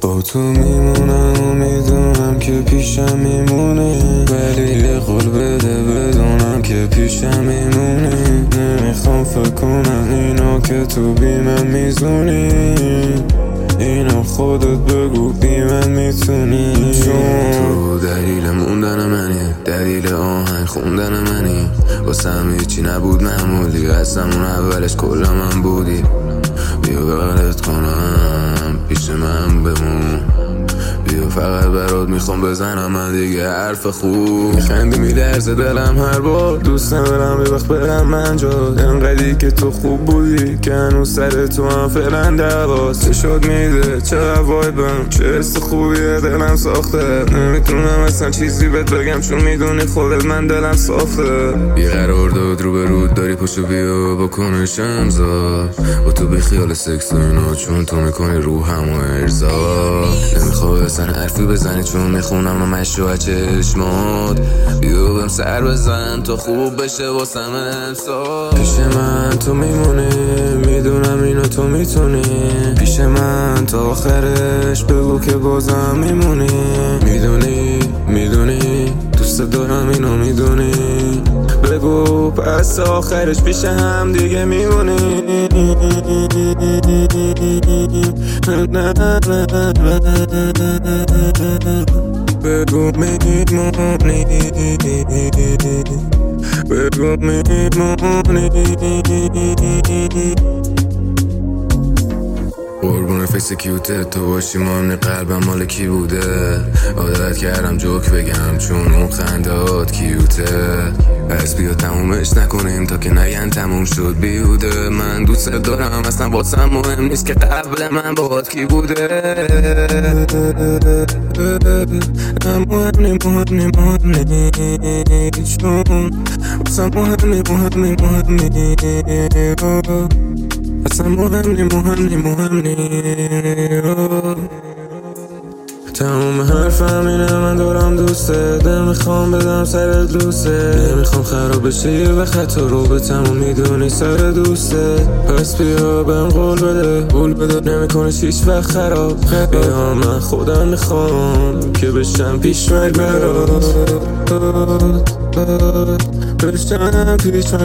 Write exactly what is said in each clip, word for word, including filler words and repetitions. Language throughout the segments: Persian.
با تو میمونم و میدونم که پیشم میمونی، ولی یه قول بده بدونم که پیشم میمونی. نمیخوام فکر کنم اینا که تو بی من میزونی، اینا خودت بگو بی من میتونی. چون تو دلیل موندن منی، دلیل آهنگ خوندن منی، واسم هیچی نبود معمولی، از همون اولش کل من بودی. بیا بغلت کنم پیش من بمون، بیا فقط برات میخوام بزنم من دیگه حرف خوب. میخندی میلرزه دلم هر بار، دوست ندارم یه وقت برم من جا، انقدری که تو خوب بودی که هنوز سر تو هم فعلا دواست. چه شد میده چقدر وایبم، چه حس خوبیه دلم ساخته، نمیتونم اصلا چیزی بهت بگم چون میدونی خودت من دلم صافه. بیقرار داد رو به رود داری پشو بیا بکنش امضا، با تو بی خیال سکس و اینا چون تو میکنی روحم و ارزا. نمیخوای اصلا حرفی بزنی چون میخونم نمش و چشمات، بیا بهم سر بزن تا خوب بشه واسم امسال. پیش من تو میمونی، میدونم اینو تو میتونی، پیش من تا آخرش بگو که بازم میمونی. میدونی میدونی دوست دارم اینو میدونی، بگو پس آخرش پیش هم دیگه میمونی. بگو میمونی، بگو میمونی. قربون فیس کیوته تو باشی مهمنی، قلبم مال کی بوده، عادت کردم جوک بگم چون اون خندهات کیوته. پس بیا تمومش نکنیم تا که نگن تموم شد بیوده. من دوست دارم اصلا واسم مهم نیست که قبل من باهات کی بوده. مهمنی مهمنی مهمنی چون واسم مهمنی مهمنی مهمنی اصلا مهمنی مهمنی مهمنی. تموم حرفم اینه من دارم دوسته، نمیخوام بدم سرت لوسه، نمیخوام خراب بشه یه وقت تو رو به تموم میدونی سر دوسته. پس بیا بهم قول بده، قول بده نمیکنش هیچ وقت خراب. بیا من خودم میخوام که بشم پیشمک برات، بشم پیشمک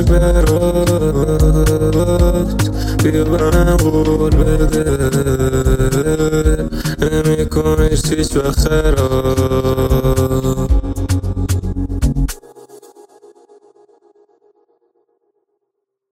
برات. بیا بهم قول بده نمیکنش هیچ وقت خراب.